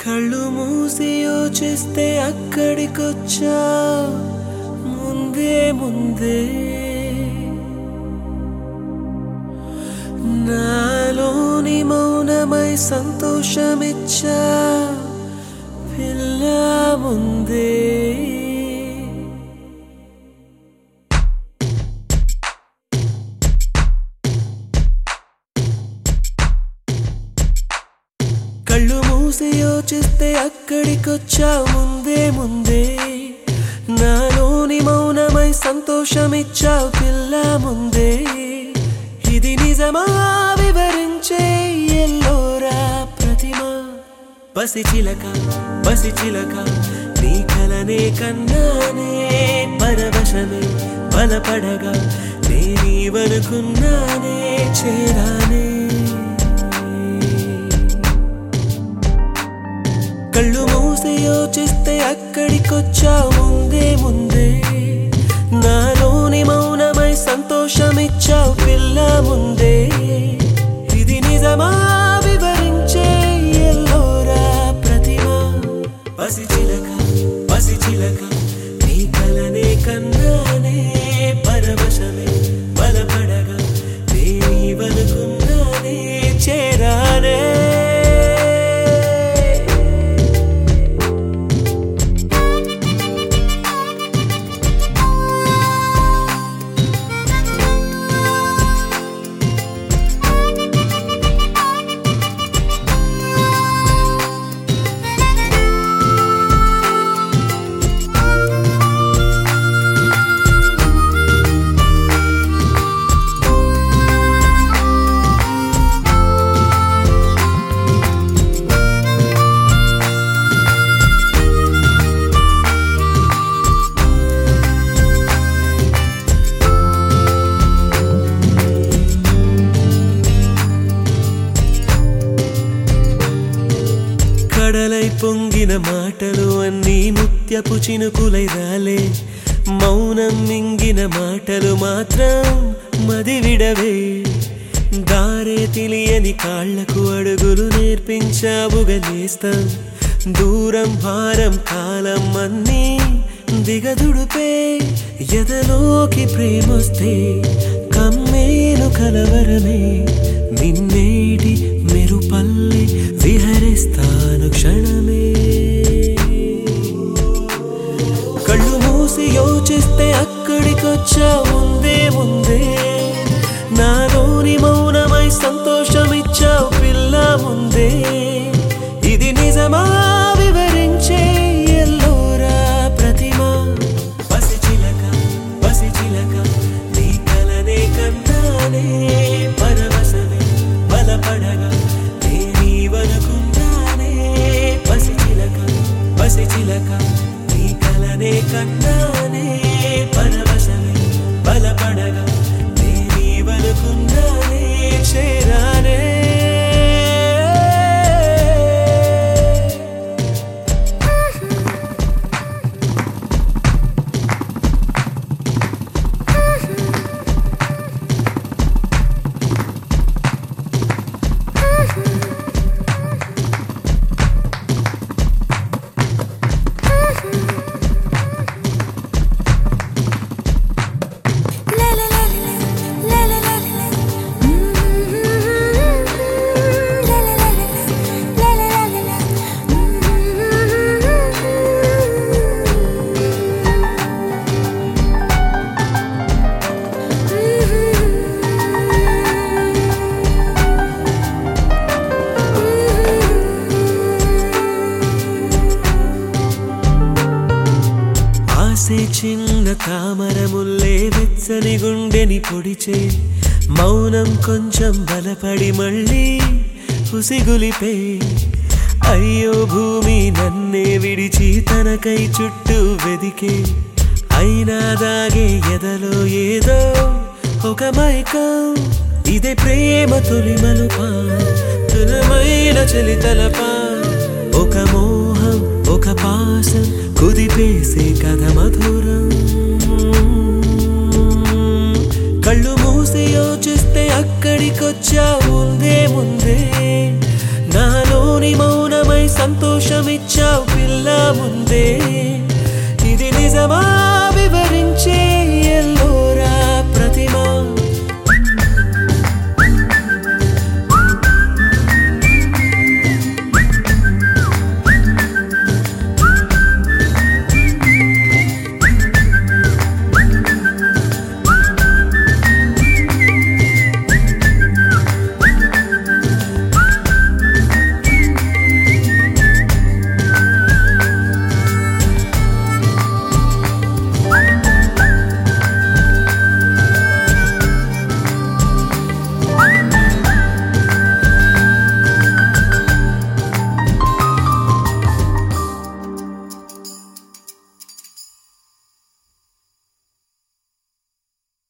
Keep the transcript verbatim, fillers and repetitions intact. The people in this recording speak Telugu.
కళ్ళు మూసి యోచిస్తే అక్కడికొచ్చా ముందే ముందే నాలోని మౌనమై సంతోషమిచ్చా పిల్ల ముందే కళ్ళు మూసి యోచిస్తే అక్కడికొచ్చా ముందే ముందే నాలోని మౌనమై సంతోషమిచ్చావు పిల్ల ముందే ఇది నిజమా వివరించే ఎల్లోరా ప్రతిమ బసి చిలక బసి చిలక నీ కలనే కన్నానే పరవశమే బలపడగా నేనీవనుకున్నానే చేరానే కళ్ళు మూసి యోచిస్తే అక్కడికొచ్చా ముందే ముందే నాలోని మౌనమై సంతోషమిచ్చావు పిల్ల ముందే ఇది నిజమా వివరించే ఎల్లోరా ప్రతిమ బసి చిలక బసి చిలక నీ కలనే కన్నానే పరవశమే బలపడగా నేనీవనుకున్నానే చేరానే కడలై పొంగిన మాటలు అన్నీ ముత్యపు చినుకులై రాలే మౌనం మింగిన మాటలు మాత్రం మది విడవే దారే తెలియని కాళ్లకు అడుగులు నేర్పించావుగలేస్తా దూరం భారం కాలం అన్నీ దిగదుడుపే ఎదలోకి ప్రేమొస్తే కమ్మేలు కలవరమే నిన్నేటి మెరుపల్లి విహరిస్తాను క్షణమే కళ్ళు మూసి యోచిస్తే అక్కడికొచ్చా ముందే ముందే నాలోని మౌనమై సంతోషమిచ్చావు పిల్ల ముందే ఇది నిజమా వివరించే ఎల్లోరా ప్రతిమ బసి చిలక బసి చిలక నీ కలనే కన్నానే పరవశమే బలపడగా నేనీవనుకున్నానే బసి చిలక బసి చిలక నీ కలనే కన్నానే పరవశమే బలపడగా నేనీవనుకున్నానే చేరానే చిన్న తామరముల్లే వెచ్చని గుండెని పొడిచే మౌనం కొంచెం బలపడి మళ్ళీ ఉసిగులిపే అయ్యో భూమి నన్నే విడిచి తనకై చుట్టూ వెదికే అయినా దాగే ఎదలో ఏదో ఒక మైకం ఇదే ప్రేమ తొలి మలుపా తులమైన చలి తలపా ఒక మోహం ఒక పాసం కుదిపేసే కథ మధురం కళ్ళు మూసి యోచిస్తే అక్కడికొచ్చా ముందే ముందే నాలోని మౌనమై సంతోషం ఇచ్చావు పిల్ల ముందే ఇది నిజమా